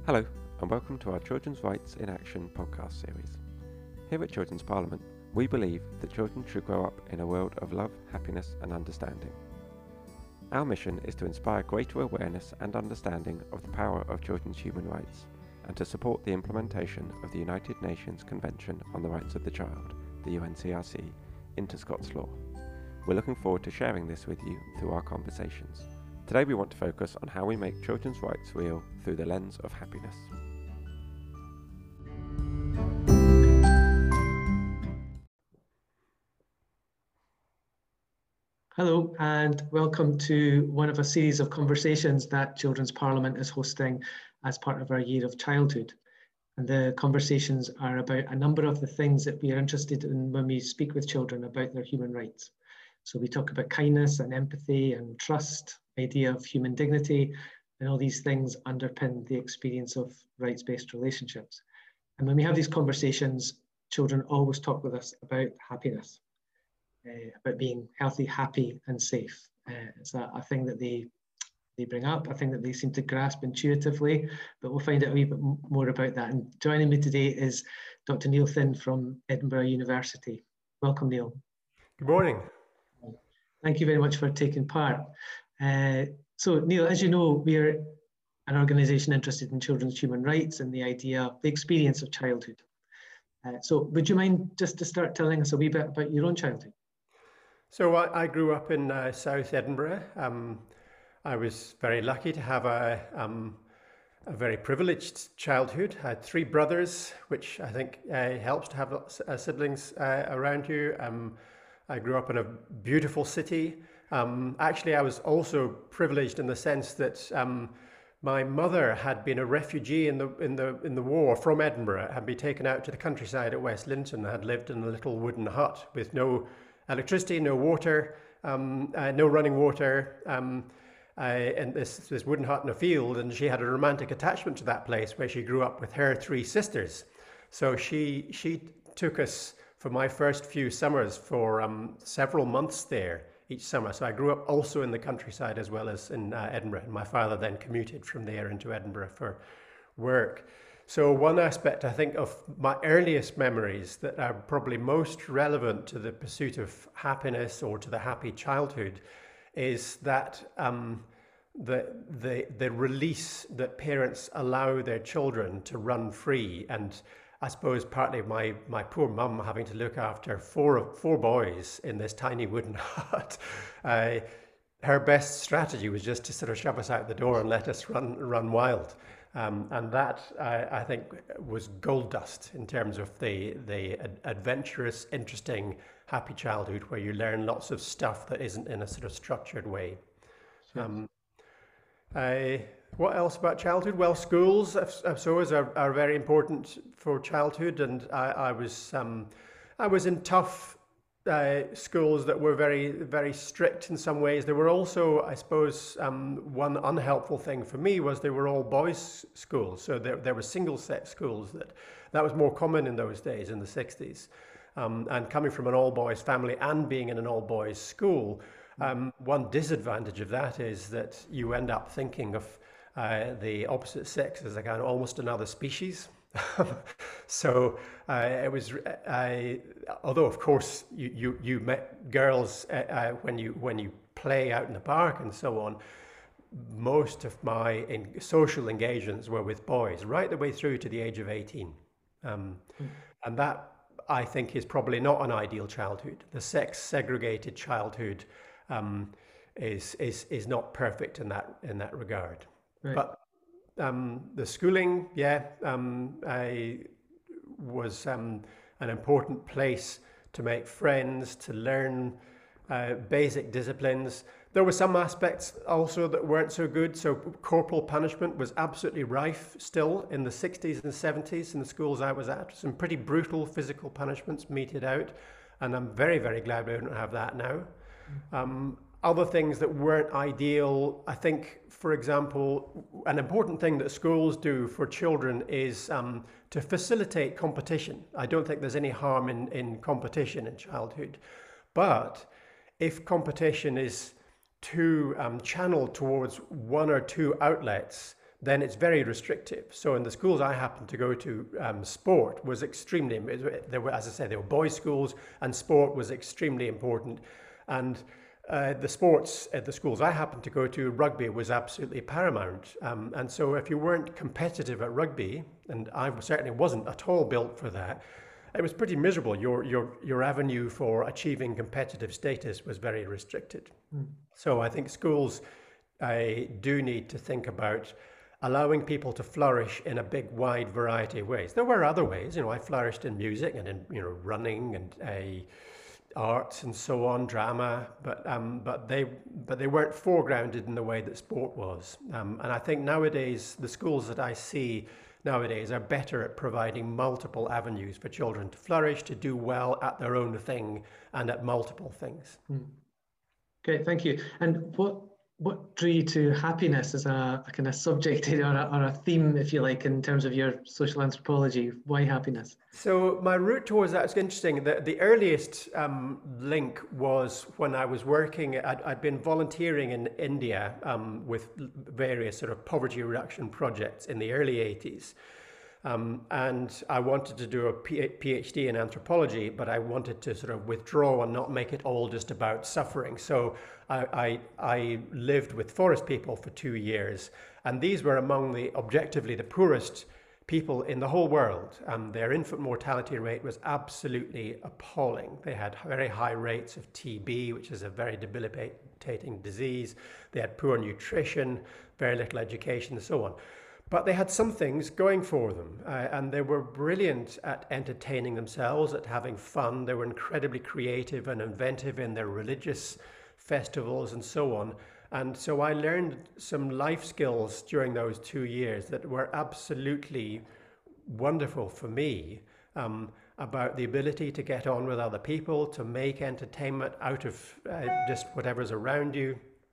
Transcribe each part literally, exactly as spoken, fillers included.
Hello, and welcome to our Children's Rights in Action podcast series. Here at Children's Parliament, we believe that children should grow up in a world of love, happiness and understanding. Our mission is to inspire greater awareness and understanding of the power of children's human rights, and to support the implementation of the United Nations Convention on the Rights of the Child, the U N C R C, into Scots law. We're looking forward to sharing this with you through our conversations. Today we want to focus on how we make children's rights real through the lens of happiness. Hello and welcome to one of a series of conversations that Children's Parliament is hosting as part of our Year of Childhood. And the conversations are about a number of the things that we are interested in when we speak with children about their human rights. So we talk about kindness and empathy and trust, idea of human dignity, and all these things underpin the experience of rights-based relationships. And when we have these conversations, children always talk with us about happiness, uh, about being healthy, happy, and safe. Uh, it's a, a thing that they they bring up, a thing that they seem to grasp intuitively, but we'll find out a wee bit more about that. And joining me today is Doctor Neil Thin from Edinburgh University. Welcome, Neil. Good morning. Thank you very much for taking part. Uh, so, Neil, as you know, we are an organisation interested in children's human rights and the idea, the experience of childhood. Uh, so, would you mind just to start telling us a wee bit about your own childhood? So, I, I grew up in uh, South Edinburgh. Um, I was very lucky to have a, um, a very privileged childhood. I had three brothers, which I think uh, helps to have uh, siblings uh, around you. Um, I grew up in a beautiful city. Um, actually, I was also privileged in the sense that um, my mother had been a refugee in the in the in the war from Edinburgh, had been taken out to the countryside at West Linton, had lived in a little wooden hut with no electricity, no water, um, uh, no running water, um, uh, and this this wooden hut in a field. And she had a romantic attachment to that place where she grew up with her three sisters. So she she took us for my first few summers for um, several months there each summer. So I grew up also in the countryside as well as in uh, Edinburgh. And my father then commuted from there into Edinburgh for work. So one aspect, I think, of my earliest memories that are probably most relevant to the pursuit of happiness or to the happy childhood is that um, the, the, the release that parents allow their children to run free. And I suppose partly my, my poor mum having to look after four four boys in this tiny wooden hut. Uh, her best strategy was just to sort of shove us out the door and let us run run wild. Um, and that, uh, I think, was gold dust in terms of the, the ad- adventurous, interesting, happy childhood where you learn lots of stuff that isn't in a sort of structured way. Sure. Um, I, What else about childhood? Well, schools, I suppose, are, are very important for childhood, and I, I was um, I was in tough uh, schools that were very very strict in some ways. There were also, I suppose, um, one unhelpful thing for me was they were all boys' schools, so there there were single-sex schools that that was more common in those days in the sixties, um, and coming from an all-boys family and being in an all-boys school, um, one disadvantage of that is that you end up thinking of Uh, the opposite sex as a kind of almost another species. So uh, it was, uh, although of course you, you, you met girls uh, uh, when you when you play out in the park and so on, most of my in social engagements were with boys right the way through to the age of eighteen. Um, mm. And that, I think, is probably not an ideal childhood. The sex segregated childhood um, is, is, is not perfect in that, in that regard. Right. But um, the schooling, yeah, um, I was um, an important place to make friends, to learn uh, basic disciplines. There were some aspects also that weren't so good. So corporal punishment was absolutely rife still in the sixties and seventies in the schools I was at. Some pretty brutal physical punishments meted out. And I'm very, very glad we don't have that now. Mm-hmm. Um, Other things that weren't ideal, I think, for example, an important thing that schools do for children is um, to facilitate competition. I don't think there's any harm in, in competition in childhood. But if competition is too um, channeled towards one or two outlets, then it's very restrictive. So in the schools I happened to go to, um, sport was extremely, there were, as I say, there were boys' schools, and sport was extremely important. And uh, the sports at the schools I happened to go to, rugby was absolutely paramount. Um, and so if you weren't competitive at rugby, and I certainly wasn't at all built for that, it was pretty miserable. Your your your avenue for achieving competitive status was very restricted. Mm. So I think schools uh, do need to think about allowing people to flourish in a big, wide variety of ways. There were other ways. You know, I flourished in music and in, you know, running and uh, arts and so on, drama, but um, but they but they weren't foregrounded in the way that sport was. Um, and I think nowadays the schools that I see nowadays are better at providing multiple avenues for children to flourish, to do well at their own thing and at multiple things. Mm. Great, thank you. And what what drew you to happiness as a, a kind of subject or a, or a theme, if you like, in terms of your social anthropology? Why happiness? So my route towards that is interesting. The, the earliest um, link was when I was working, I'd, I'd been volunteering in India um, with various sort of poverty reduction projects in the early eighties. Um, and I wanted to do a PhD in anthropology, but I wanted to sort of withdraw and not make it all just about suffering. So I, I, I lived with forest people for two years, and these were among the objectively the poorest people in the whole world. Um, their infant mortality rate was absolutely appalling. They had very high rates of T B, which is a very debilitating disease. They had poor nutrition, very little education, and so on. But they had some things going for them, uh, and they were brilliant at entertaining themselves, at having fun. They were incredibly creative and inventive in their religious festivals and so on. And so I learned some life skills during those two years that were absolutely wonderful for me, um, about the ability to get on with other people, to make entertainment out of uh, just whatever's around you,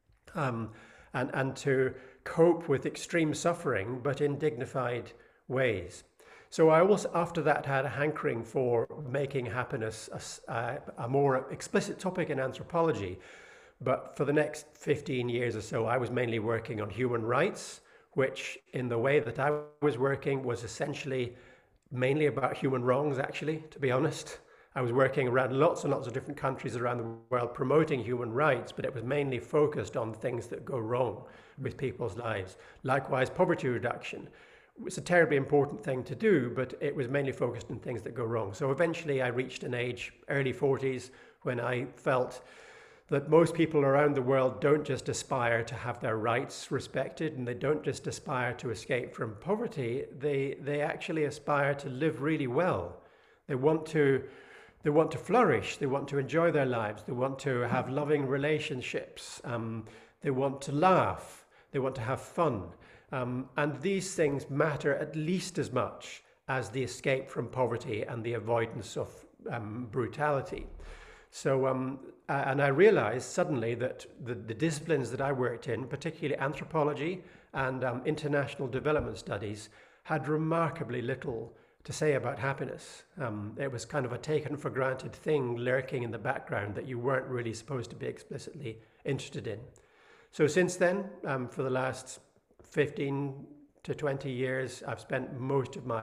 um, and, and to cope with extreme suffering, but in dignified ways. So I also, after that, had a hankering for making happiness a, a more explicit topic in anthropology. But for the next fifteen years or so, I was mainly working on human rights, which in the way that I was working was essentially mainly about human wrongs, actually, to be honest. I was working around lots and lots of different countries around the world promoting human rights, but it was mainly focused on things that go wrong with people's lives. Likewise, poverty reduction. It's a terribly important thing to do, but it was mainly focused on things that go wrong. So eventually I reached an age, early forties, when I felt that most people around the world don't just aspire to have their rights respected, and they don't just aspire to escape from poverty, they, they actually aspire to live really well. They want to They want to flourish, they want to enjoy their lives, they want to have loving relationships, um, they want to laugh, they want to have fun. Um, and these things matter at least as much as the escape from poverty and the avoidance of um, brutality. So, um, uh, and I realized suddenly that the, the disciplines that I worked in, particularly anthropology and um, international development studies, had remarkably little to say about happiness. Um, it was kind of a taken for granted thing lurking in the background that you weren't really supposed to be explicitly interested in. So since then, um, for the last fifteen to twenty years, I've spent most of my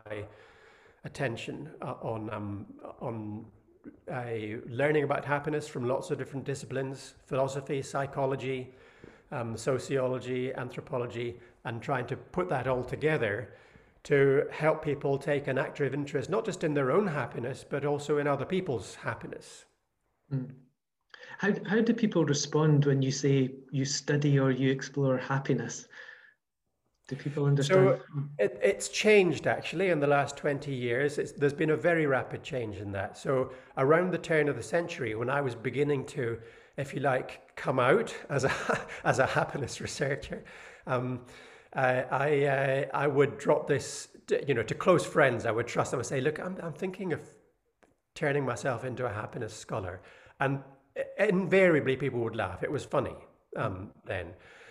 attention uh, on, um, on uh, learning about happiness from lots of different disciplines: philosophy, psychology, um, sociology, anthropology, and trying to put that all together to help people take an active interest, not just in their own happiness, but also in other people's happiness. Mm. How, how do people respond when you say you study or you explore happiness? Do people understand? So it, it's changed actually in the last twenty years. It's, there's been a very rapid change in that. So around the turn of the century, when I was beginning to, if you like, come out as a, as a happiness researcher, um, Uh, I uh, I would drop this, you know, to close friends. I would trust them and say, look, I'm I'm thinking of turning myself into a happiness scholar, and invariably people would laugh. It was funny um, then,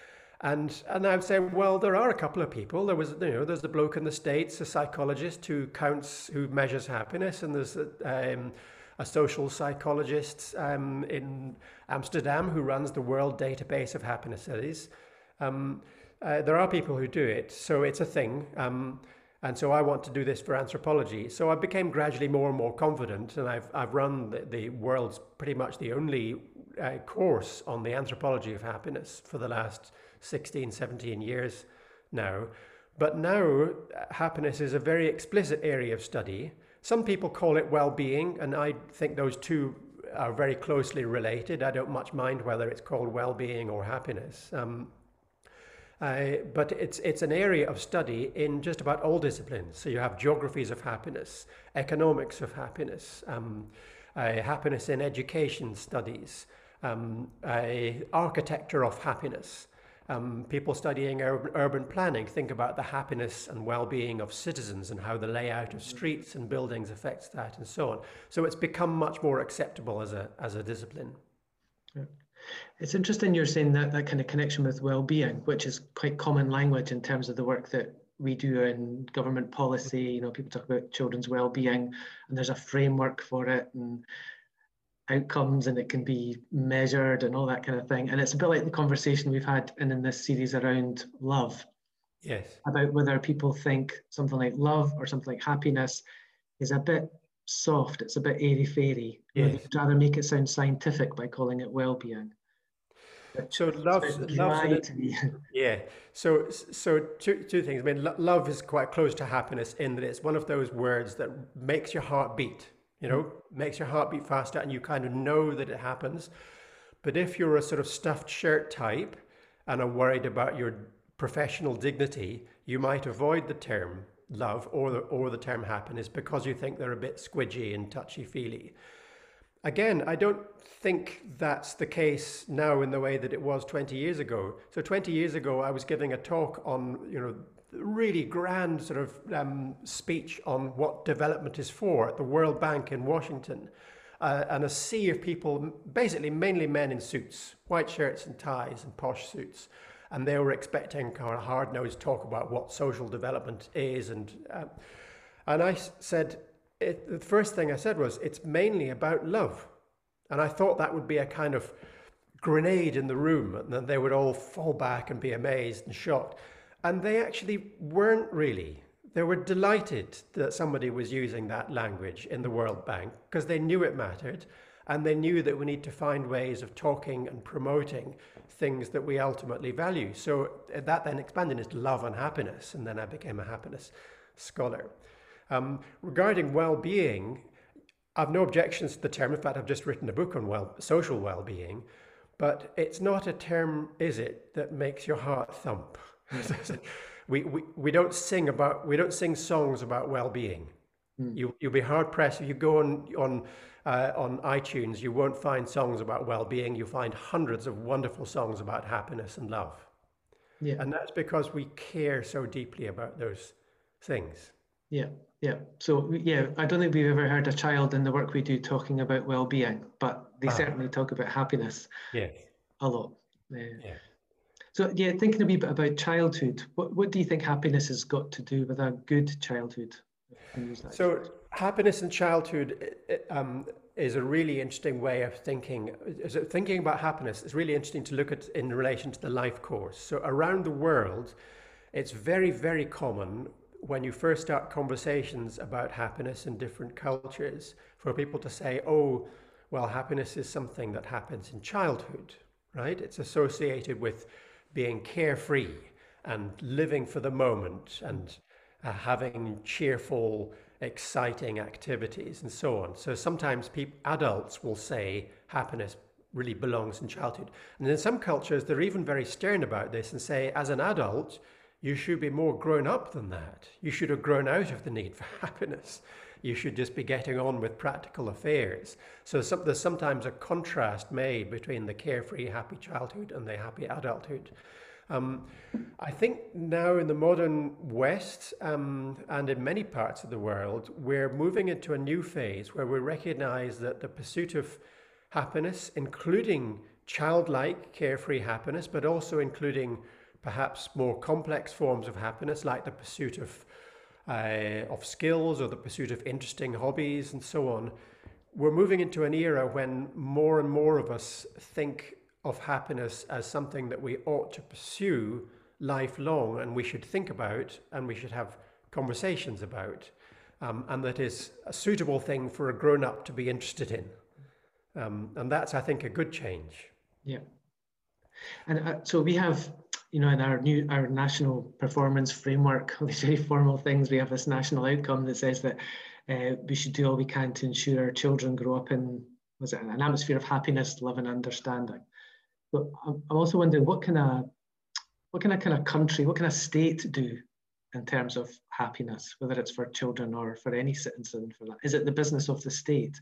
and and I would say, well, there are a couple of people. There was, you know, there's the bloke in the States, a psychologist who counts, who measures happiness, and there's a, um, a social psychologist um, in Amsterdam who runs the World Database of Happiness Studies. Um, uh, there are people who do it, so it's a thing. Um, and so I want to do this for anthropology. So I became gradually more and more confident, and I've I've run the, the world's pretty much the only uh, course on the anthropology of happiness for the last sixteen, seventeen years now. But now happiness is a very explicit area of study. Some people call it well-being, and I think those two are very closely related. I don't much mind whether it's called well-being or happiness. Um, uh, but it's it's an area of study in just about all disciplines. So you have geographies of happiness, economics of happiness, um, uh, happiness in education studies, um, uh, architecture of happiness. Um, people studying urban, urban planning think about the happiness and well-being of citizens and how the layout of streets and buildings affects that, and so on. So it's become much more acceptable as a as a discipline. Yeah. It's interesting you're saying that that kind of connection with well-being, which is quite common language in terms of the work that we do in government policy. You know, people talk about children's well-being, and there's a framework for it, and outcomes, and it can be measured and all that kind of thing. And it's a bit like the conversation we've had in, in this series around love. Yes. About whether people think something like love or something like happiness is a bit soft, it's a bit airy-fairy. Yes. You'd rather make it sound scientific by calling it well-being. So love, dry to me. Yeah. So so two two things. I mean, lo- love is quite close to happiness in that it's one of those words that makes your heart beat. You know, makes your heart beat faster, and you kind of know that it happens. But if you're a sort of stuffed shirt type and are worried about your professional dignity, you might avoid the term love or the, or the term happiness because you think they're a bit squidgy and touchy-feely. Again, I don't think that's the case now in the way that it was twenty years ago. So twenty years ago, I was giving a talk on, you know, really grand sort of um, speech on what development is for at the World Bank in Washington. Uh, and a sea of people, basically mainly men in suits, white shirts and ties and posh suits. And they were expecting kind of hard-nosed talk about what social development is. And uh, and I said, it, the first thing I said was, it's mainly about love. And I thought that would be a kind of grenade in the room, and then they would all fall back and be amazed and shocked. And they actually weren't really. They were delighted that somebody was using that language in the World Bank because they knew it mattered, and they knew that we need to find ways of talking and promoting things that we ultimately value. So that then expanded into love and happiness, and then I became a happiness scholar. Um, regarding well-being, I've no objections to the term. In fact, I've just written a book on well, social well-being, but it's not a term, is it, that makes your heart thump? we, we we don't sing about we don't sing songs about well-being. Mm. You you'll be hard pressed if you go on on uh, on iTunes. You won't find songs about well-being. You find hundreds of wonderful songs about happiness and love. Yeah, and that's because we care so deeply about those things. Yeah, yeah. So yeah, I don't think we've ever heard a child in the work we do talking about well-being, but they ah. certainly talk about happiness. Yes, a lot. Uh, yeah. So yeah, thinking a wee bit about childhood, what, what do you think happiness has got to do with a good childhood? So happiness in childhood um, is a really interesting way of thinking. So thinking about happiness is really interesting to look at in relation to the life course. So around the world, it's very, very common when you first start conversations about happiness in different cultures for people to say, oh, well, happiness is something that happens in childhood, right? It's associated with being carefree and living for the moment and uh, having cheerful, exciting activities and so on. So sometimes people, adults will say happiness really belongs in childhood. And in some cultures, they're even very stern about this and say, as an adult, you should be more grown up than that. You should have grown out of the need for happiness. You should just be getting on with practical affairs. So some, there's sometimes a contrast made between the carefree, happy childhood and the happy adulthood. Um, I think now in the modern West um, and in many parts of the world, we're moving into a new phase where we recognize that the pursuit of happiness, including childlike, carefree happiness, but also including perhaps more complex forms of happiness, like the pursuit of Uh, of skills or the pursuit of interesting hobbies and so on, we're moving into an era when more and more of us think of happiness as something that we ought to pursue lifelong, and we should think about, and we should have conversations about, um, and that is a suitable thing for a grown-up to be interested in. Um, and that's, I think, a good change. Yeah. And uh, so we have, you know, in our new, our national performance framework, all these very formal things, we have this national outcome that says that uh, we should do all we can to ensure our children grow up in, was it an atmosphere of happiness, love and understanding. But I'm also wondering, what can a, what can a kind of country, what can a state do in terms of happiness, whether it's for children or for any citizen for that? Is it the business of the state?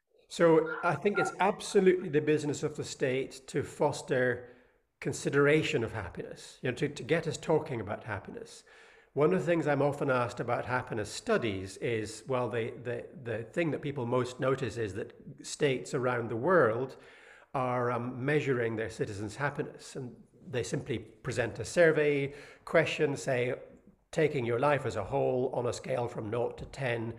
So I think it's absolutely the business of the state to foster consideration of happiness, you know, to, to get us talking about happiness. One of the things I'm often asked about happiness studies is, well, the, the, the thing that people most notice is that states around the world are um, measuring their citizens' happiness. And they simply present a survey question, say, taking your life as a whole on a scale from zero to ten,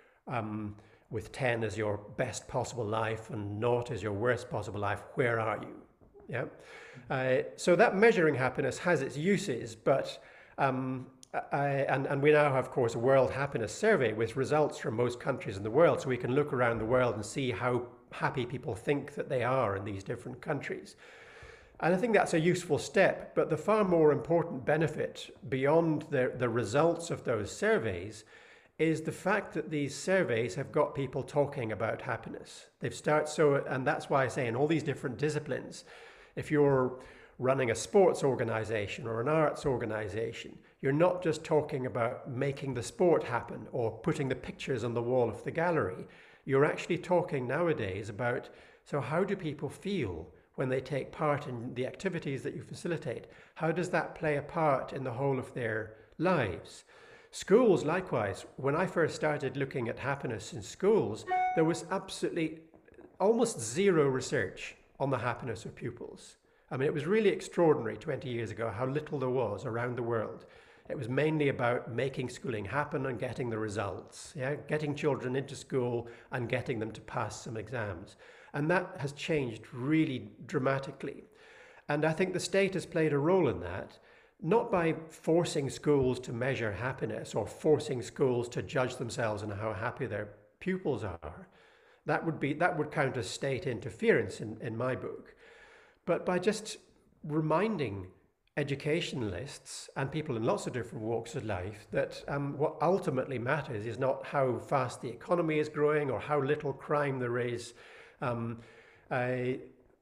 um, with ten as your best possible life and naught as your worst possible life, where are you? Yeah. Uh, so that measuring happiness has its uses, but um, I, and, and we now have, of course, a World Happiness Survey with results from most countries in the world, so we can look around the world and see how happy people think that they are in these different countries. And I think that's a useful step, but the far more important benefit beyond the, the results of those surveys is the fact that these surveys have got people talking about happiness. They've started, so, and that's why I say in all these different disciplines, if you're running a sports organization or an arts organization, you're not just talking about making the sport happen or putting the pictures on the wall of the gallery. You're actually talking nowadays about, so how do people feel when they take part in the activities that you facilitate? How does that play a part in the whole of their lives? Schools, likewise, when I first started looking at happiness in schools, there was absolutely almost zero research on the happiness of pupils. I mean, it was really extraordinary twenty years ago how little there was around the world. It was mainly about making schooling happen and getting the results, yeah, getting children into school and getting them to pass some exams. And that has changed really dramatically. And I think the state has played a role in that, not by forcing schools to measure happiness or forcing schools to judge themselves on how happy their pupils are. That would be, that would count as state interference in, in my book. But by just reminding educationalists and people in lots of different walks of life that um, what ultimately matters is not how fast the economy is growing or how little crime there is, um, uh,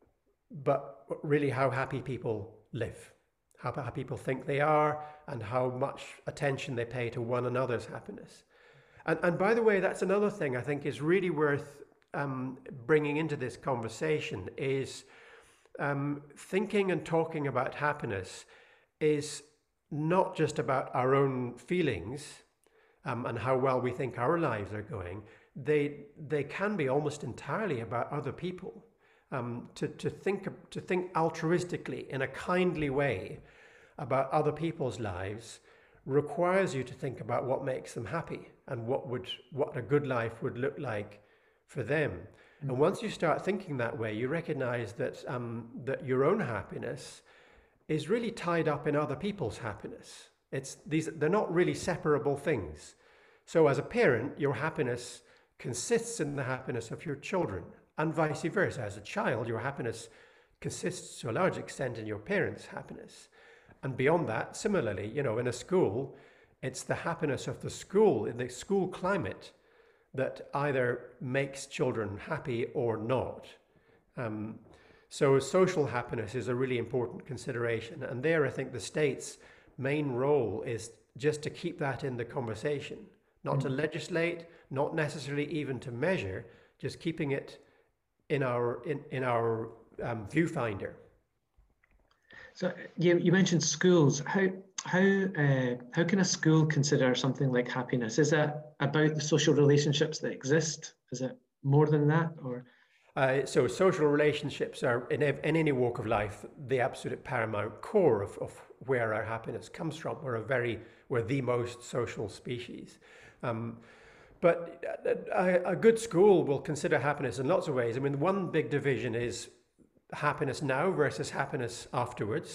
but really how happy people live, how happy people think they are, and how much attention they pay to one another's happiness. And, and by the way, that's another thing I think is really worth um, bringing into this conversation is Um, thinking and talking about happiness is not just about our own feelings um, and how well we think our lives are going. They they can be almost entirely about other people. Um, to to think to think altruistically in a kindly way about other people's lives requires you to think about what makes them happy and what would what a good life would look like for them. And once you start thinking that way, you recognize that um, that your own happiness is really tied up in other people's happiness. It's these they're not really separable things. So as a parent, your happiness consists in the happiness of your children, and vice versa. As a child, your happiness consists to a large extent in your parents' happiness. And beyond that, similarly, you know, in a school, it's the happiness of the school, in the school climate, that either makes children happy or not. Um, so social happiness is a really important consideration. And there, I think the state's main role is just to keep that in the conversation, not mm. to legislate, not necessarily even to measure, just keeping it in our in, in our um, viewfinder. So you, you mentioned schools. How how uh, how can a school consider something like happiness? Is that about the social relationships that exist? Is it more than that, or? Uh, so social relationships are in, in any walk of life the absolute paramount core of, of where our happiness comes from. We're a very we're the most social species. Um, but a, a good school will consider happiness in lots of ways. I mean, one big division is happiness now versus happiness afterwards.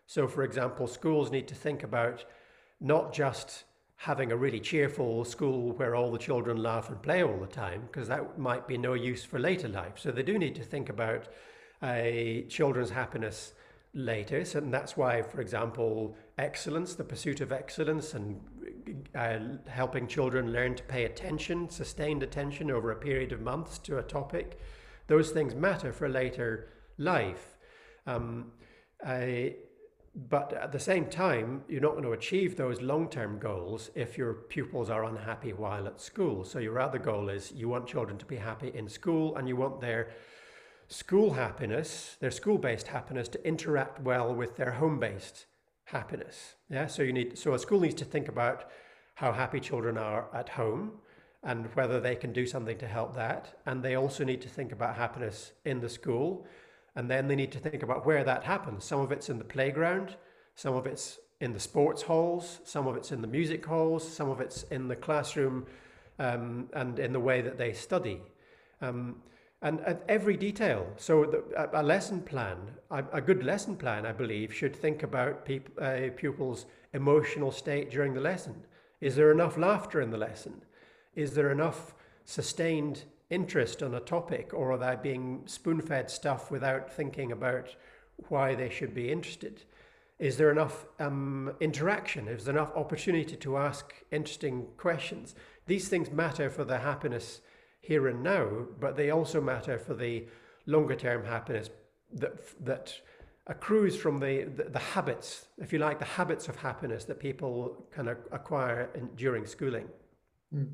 So, for example, schools need to think about not just having a really cheerful school where all the children laugh and play all the time, because that might be no use for later life. So they do need to think about uh, children's happiness later. So, and that's why, for example, excellence, the pursuit of excellence, and uh, helping children learn to pay attention, sustained attention over a period of months to a topic, those things matter for later life. Um, I, But at the same time, you're not going to achieve those long-term goals if your pupils are unhappy while at school. So your other goal is you want children to be happy in school, and you want their school happiness, their school-based happiness, to interact well with their home-based happiness. Yeah. So you need. So a school needs to think about how happy children are at home and whether they can do something to help that. And they also need to think about happiness in the school. And then they need to think about where that happens. Some of it's in the playground, some of it's in the sports halls, some of it's in the music halls, some of it's in the classroom, um, and in the way that they study. Um, and at every detail. So the, a, a lesson plan, a, a good lesson plan, I believe, should think about peop, uh, pupils' emotional state during the lesson. Is there enough laughter in the lesson? Is there enough sustained interest on a topic, or are they being spoon-fed stuff without thinking about why they should be interested? Is there enough um, interaction? Is there enough opportunity to ask interesting questions? These things matter for the happiness here and now, but they also matter for the longer-term happiness that that accrues from the, the, the habits, if you like, the habits of happiness that people can acquire in, during schooling. Mm.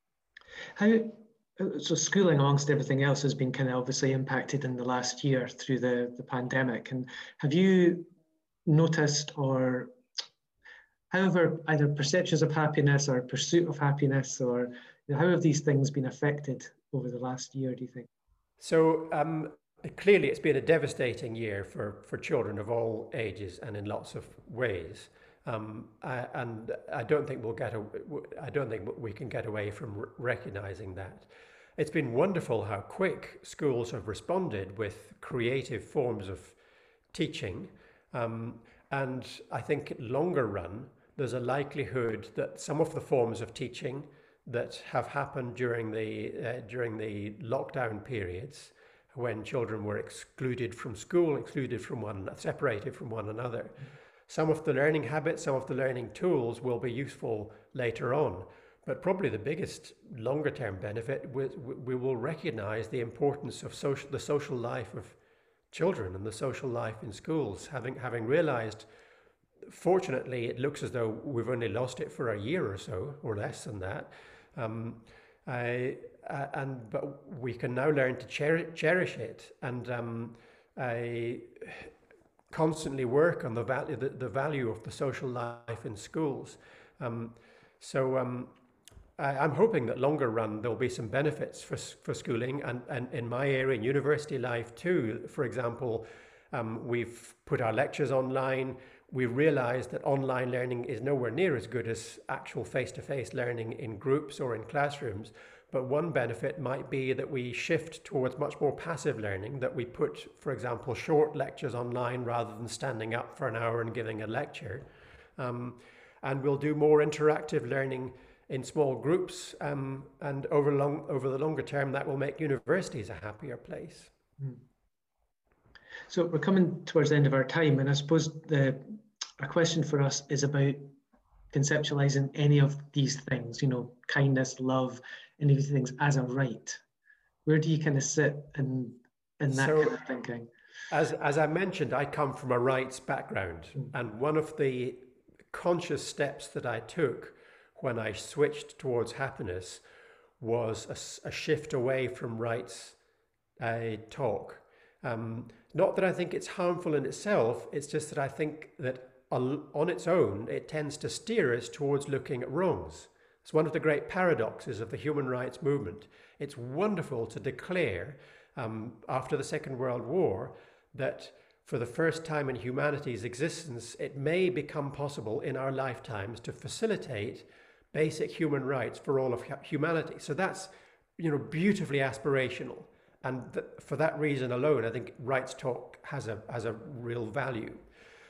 How So schooling, amongst everything else, has been kind of obviously impacted in the last year through the, the pandemic. And have you noticed, or however, either perceptions of happiness or pursuit of happiness, or you know, how have these things been affected over the last year, do you think? So um, clearly it's been a devastating year for, for children of all ages and in lots of ways. Um, I, and I don't think we'll get. A, I don't think we can get away from r- recognizing that. It's been wonderful how quick schools have responded with creative forms of teaching, um, and I think longer run, there's a likelihood that some of the forms of teaching that have happened during the uh, during the lockdown periods, when children were excluded from school, excluded from one, separated from one another. Mm-hmm. Some of the learning habits, some of the learning tools will be useful later on, but probably the biggest longer term benefit, we, we will recognize the importance of social, the social life of children and the social life in schools. Having, having realized, fortunately, it looks as though we've only lost it for a year or so, or less than that. Um, I, uh, and but we can now learn to cherish, cherish it, and um, I constantly work on the value the, the value of the social life in schools. Um, so um, I, I'm hoping that longer run there'll be some benefits for for schooling, and, and in my area, in university life too. For example, um, we've put our lectures online. We realized that online learning is nowhere near as good as actual face-to-face learning in groups or in classrooms. But one benefit might be that we shift towards much more passive learning, that we put, for example, short lectures online rather than standing up for an hour and giving a lecture. Um, and we'll do more interactive learning in small groups, um, and over, long, over the longer term, that will make universities a happier place. Mm. So we're coming towards the end of our time, and I suppose the a question for us is about conceptualizing any of these things, you know, kindness, love, any of these things as a right. Where do you kind of sit in, in that so, kind of thinking? As, as I mentioned, I come from a rights background, mm. and one of the conscious steps that I took when I switched towards happiness was a, a shift away from rights uh, talk. Um, not that I think it's harmful in itself, it's just that I think that on its own, it tends to steer us towards looking at wrongs. It's one of the great paradoxes of the human rights movement. It's wonderful to declare, um, after the Second World War, that for the first time in humanity's existence, it may become possible in our lifetimes to facilitate basic human rights for all of humanity. So that's, you know, beautifully aspirational. And th- for that reason alone, I think rights talk has a has a real value.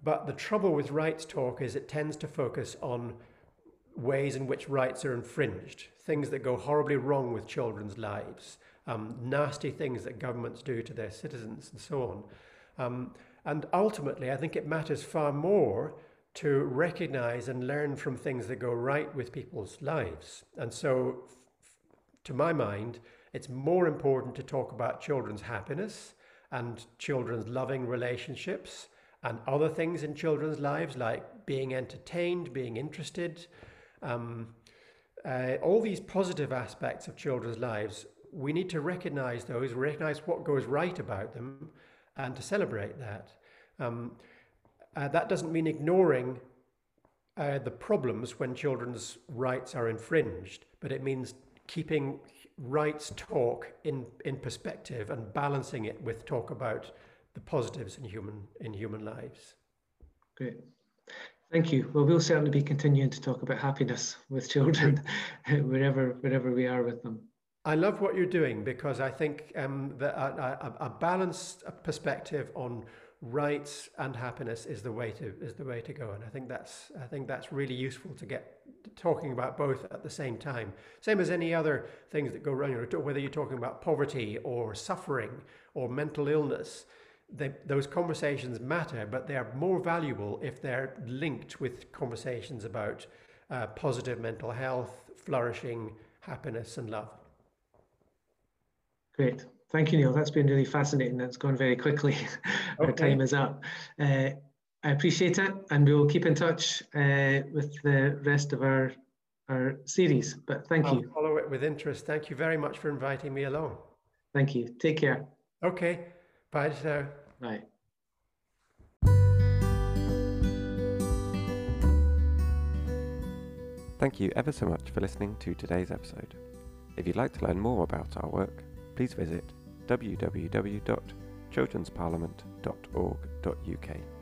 but the trouble with rights talk is it tends to focus on ways in which rights are infringed, things that go horribly wrong with children's lives, um, nasty things that governments do to their citizens and so on. Um, and ultimately, I think it matters far more to recognize and learn from things that go right with people's lives. And so, f- to my mind, it's more important to talk about children's happiness and children's loving relationships and other things in children's lives, like being entertained, being interested, um, uh, all these positive aspects of children's lives. We need to recognize those, recognize what goes right about them, and to celebrate that. Um, uh, that doesn't mean ignoring uh, the problems when children's rights are infringed, but it means keeping rights talk in, in perspective and balancing it with talk about the positives in human in human lives. Great. Thank you. Well, we'll certainly be continuing to talk about happiness with children wherever wherever we are with them. I love what you're doing, because I think um, that a, a, a balanced perspective on rights and happiness is the way to is the way to go, and I think that's I think that's really useful to get talking about both at the same time. Same as any other things that go wrong, whether you're talking about poverty or suffering or mental illness. They, those conversations matter, but they are more valuable if they're linked with conversations about uh, positive mental health, flourishing, happiness, and love. Great. Thank you, Neil. That's been really fascinating. That's gone very quickly. Our Okay. time is up. Uh, I appreciate it, and we'll keep in touch uh, with the rest of our, our series. But thank I'll you. follow it with interest. Thank you very much for inviting me along. Thank you. Take care. Okay. Bye just now. Bye. Thank you ever so much for listening to today's episode. If you'd like to learn more about our work, please visit w w w dot children's parliament dot org dot u k.